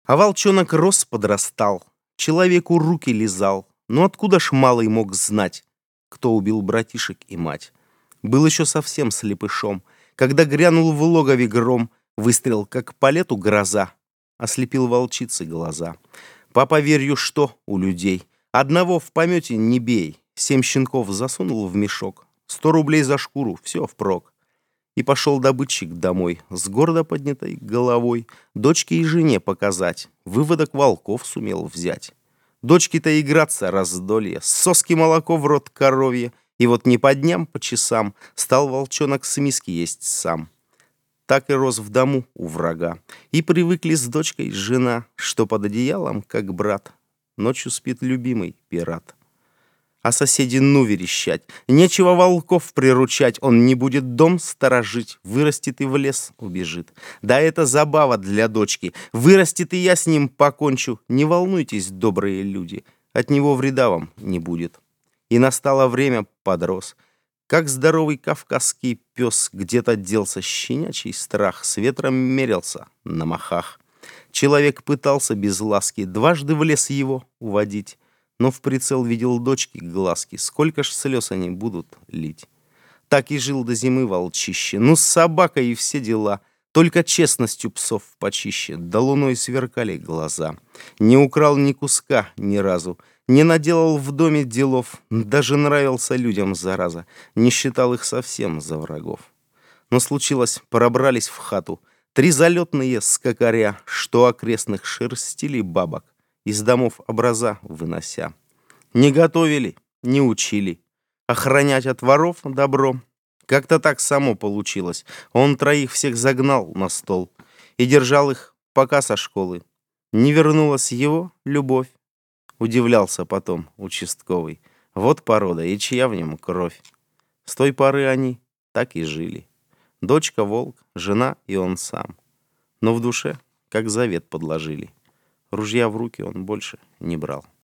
А волчонок рос, подрастал, человеку руки лизал. Но откуда ж малый мог знать, кто убил братишек и мать? Был еще совсем слепышом, когда грянул в логове гром, выстрел, как по лету гроза, ослепил волчицы глаза. По поверью, что у людей одного в помете не бей. 7 щенков засунул в мешок, 100 рублей за шкуру, все впрок. И пошел добытчик домой с гордо поднятой головой дочке и жене показать. Выводок волков сумел взять. Дочке-то играться раздолье, соски молоко в рот коровье. И вот не по дням, по часам стал волчонок с миски есть сам. Так и рос в дому у врага. И привыкли с дочкой жена, что под одеялом, как брат. Ночью спит любимый пират. А соседи ну верещать. Нечего волков приручать. Он не будет дом сторожить. Вырастет и в лес убежит. Да это забава для дочки. Вырастет и я с ним покончу. Не волнуйтесь, добрые люди. От него вреда вам не будет. И настало время, подрос. Как здоровый кавказский пес, где-то делся щенячий страх. С ветром мерился на махах. Человек пытался без ласки дважды в лес его уводить. Но в прицел видел дочки глазки. Сколько ж слез они будут лить. Так и жил до зимы волчище. Ну, с собакой и все дела. Только честностью псов почище. Да луной сверкали глаза. Не украл ни куска ни разу. Не наделал в доме делов. Даже нравился людям, зараза. Не считал их совсем за врагов. Но случилось, пробрались в хату 3 залетные скакаря, что окрестных шерстили бабок, из домов образа вынося. Не готовили, не учили. Охранять от воров добро. Как-то так само получилось. Он 3 всех загнал на стол и держал их, пока со школы не вернулась его любовь. Удивлялся потом участковый. Вот порода, и чья в нем кровь. С той поры они так и жили. Дочка волк, жена и он сам. Но в душе, как завет подложили. Ружья в руки он больше не брал.